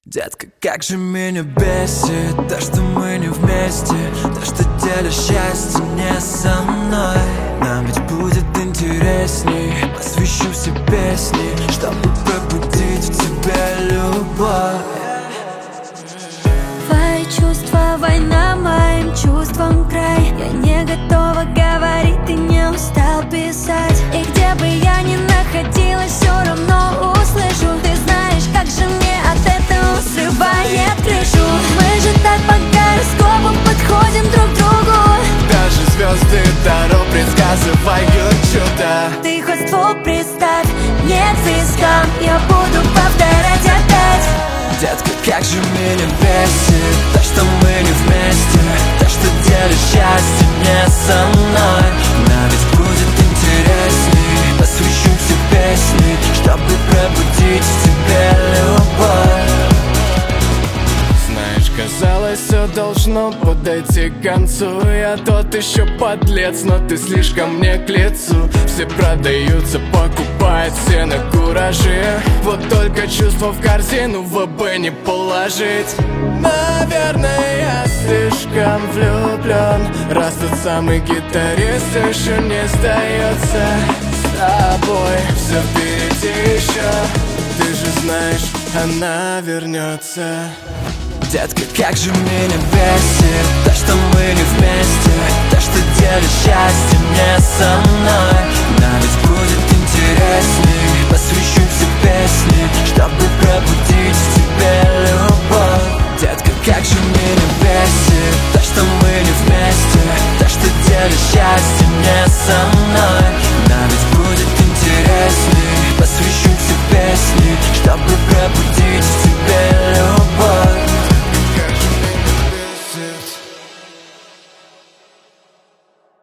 Детка, как же меня бесит то, что мы не вместе, то, что делишь счастье не со мной. Нам ведь будет интересней, посвящу все песни, чтобы пробудить в тебе любовь. Твои чувства, война моим чувствам край. Я не готова говорить, ты не устал писать. И где бы я ни находилась, все равно услышу. Ты знаешь, как же мне от этого срывает крышу. Мы же так по гороскопам подходим друг к другу. Даже звезды Таро предсказывают чудо. Ты хоть ствол представь, нет вискам, я буду повторять опять. Детка, как же меня бесит то, что мы не вместе, то, что делишь счастье не со мной. Нам ведь будет интересней, посвящу все песни, чтобы пробудить в тебе любовь. Знаешь, казалось, все должно подойти к концу. Я тот еще подлец, но ты слишком мне к лицу. Все продаются, покупают все на кураже. Вот только чувства в корзину в ВБ не положить. Наверное, я слишком влюблен, раз тот самый гитарист еще не сдается. С тобой все впереди еще, ты же знаешь, она вернется. Детка, как же меня бесит то, что мы не вместе, то, что делишь счастье не со мной. Нам ведь будет интересней, посвящу все песни, чтобы пробудить в